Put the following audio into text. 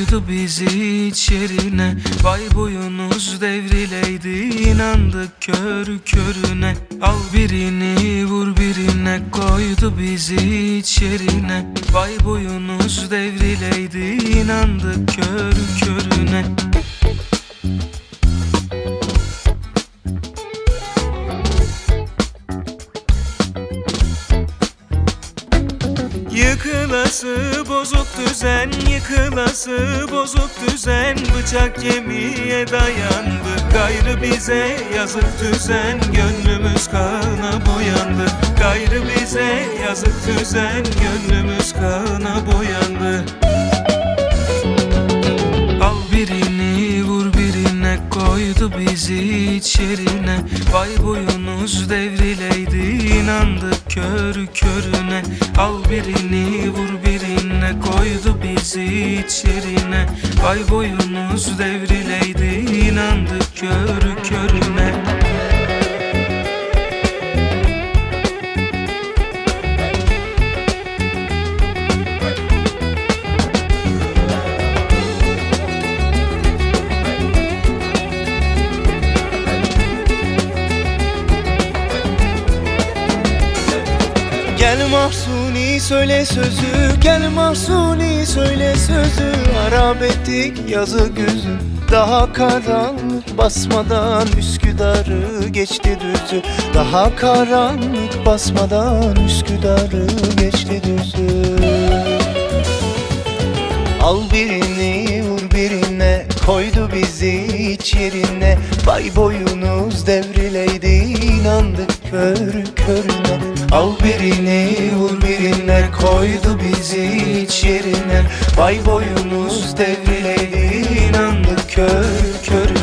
koydu bizi içerine. Vay boyunuz devrileydi, inandık körü körüne. Al birini vur birine, koydu bizi içerine. Vay boyunuz devrileydi, inandık körü körüne. Yıkılası bozuk düzen, yıkılası bozuk düzen. Bıçak kemiğe dayandı, gayrı bize yazık düzen. Gönlümüz kana boyandı, gayrı bize yazık düzen. Gönlümüz kana boyandı. Al birini vur birine, koydu bizi içerine. Vay boyunuz devrileydi, inandık körü körüne. Al birini vur birine, koydu bizi içerine. Vay boyunuz devrileydi, inandık körü körüne. Gel Mahsuni söyle sözü, gel Mahsuni söyle sözü. Harap ettik yazı güzü, daha karanlık basmadan Üsküdar'ı geçti düzü. Daha karanlık basmadan Üsküdar'ı geçti düzü. Al birini vur birine, koydu bizi iç yerine. Vay boyunuz devrileydi, inandık körü körüne. Al birini vur birine, koydu bizi iç yerine. Vay boyunuz devrileydi, inandık körü körüne.